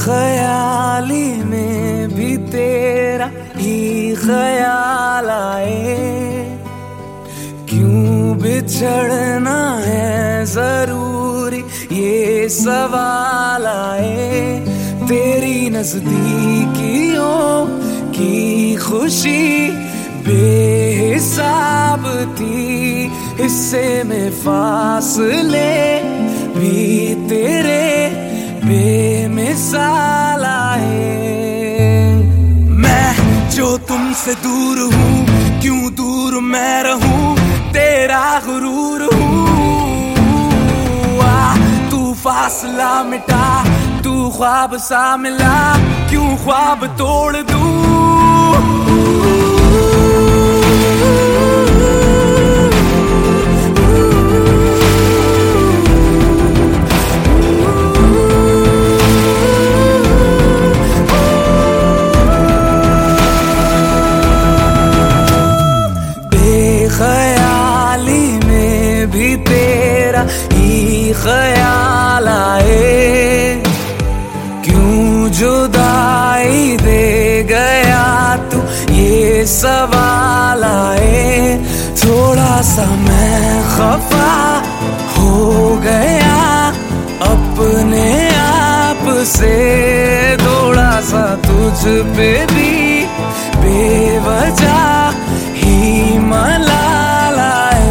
ख्याली में भी तेरा ही ख्याल आए। क्यों बिछड़ना है जरूरी ये सवाल आए। तेरी नजदीकियों की खुशी बेहिसाब थी, हिस्से में फासले भी तेरे बेमिसाल आए। मैं जो तुमसे दूर हूँ, क्यों दूर मैं रहूं, तेरा गुरूर हूँ। तू फासला मिटा, तू ख्वाब सा मिला, क्यों ख्वाब तोड़ दूं। ख्याली में भी तेरा ही ख्याल आए। क्यों जुदाई दे गया तू ये सवाल आए। थोड़ा सा मैं खफा हो गया अपने आप से, थोड़ा सा तुझ पे भी बेवजह ही मलाल आए।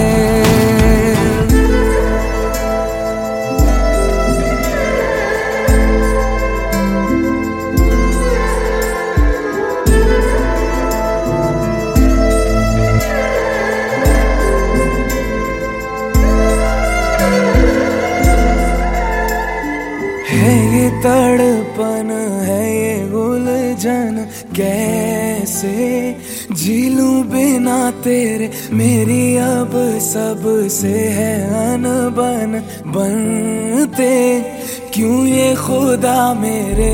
है ये तड़पन, है ये उलझन, कैसे झीलूं बिना तेरे। मेरी अब सब से है अनबन, बनते क्यों ये खुदा मेरे।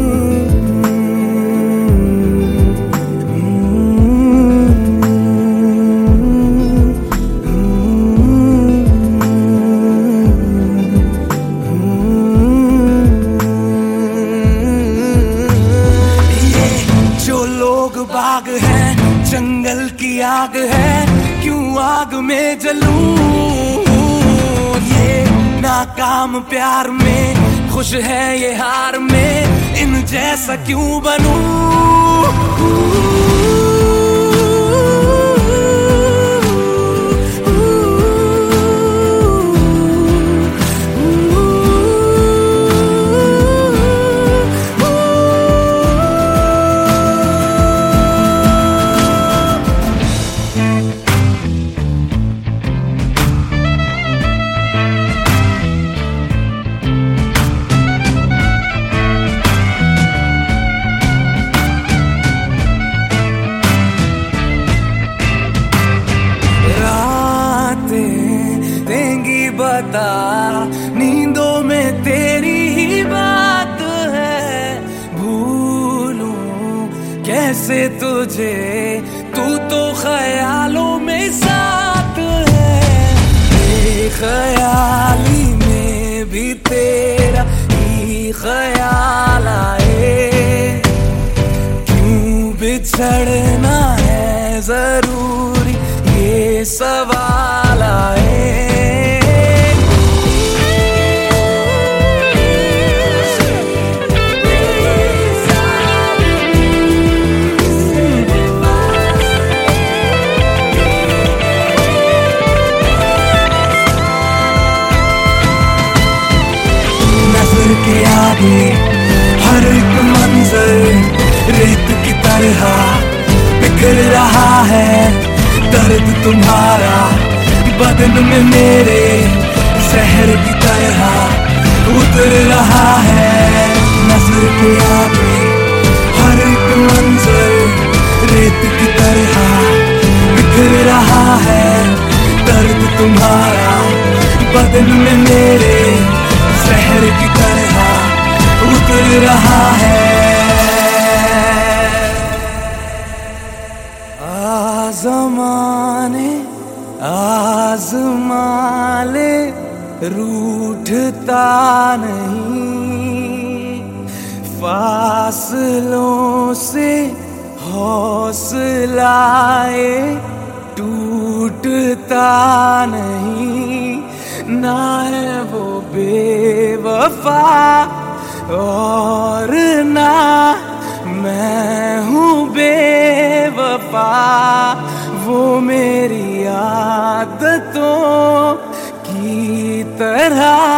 बाग है जंगल की आग है, क्यों आग में जलूं। ये नाकाम प्यार में खुश है ये हार में, इन जैसा क्यों बनूं। बता नींदों में तेरी ही बात है, भूलूं कैसे तुझे, तू तो ख्यालों में साथ है। ख्याली में भी तेरा ही ख्याल आए। क्यों बिछड़ना है जरूरी ये सवाल आए। के आगे हर एक मंजर रेत की तरह बिखर रहा है। दर्द तुम्हारा बदन में मेरे शहर की तरह उतर रहा है। नजर के आगे हर एक मंजर रेत की तरह बिखर रहा है। दर्द तुम्हारा बदन में मेरे शहर की तरह उतर रहा है। ज़माने आज़माले रूठता नहीं, फासलों से हौसलाए टूटता नहीं, ना है वो बेवफा और ना मैं हूँ बेवफा। वो मेरी आदतों की तरह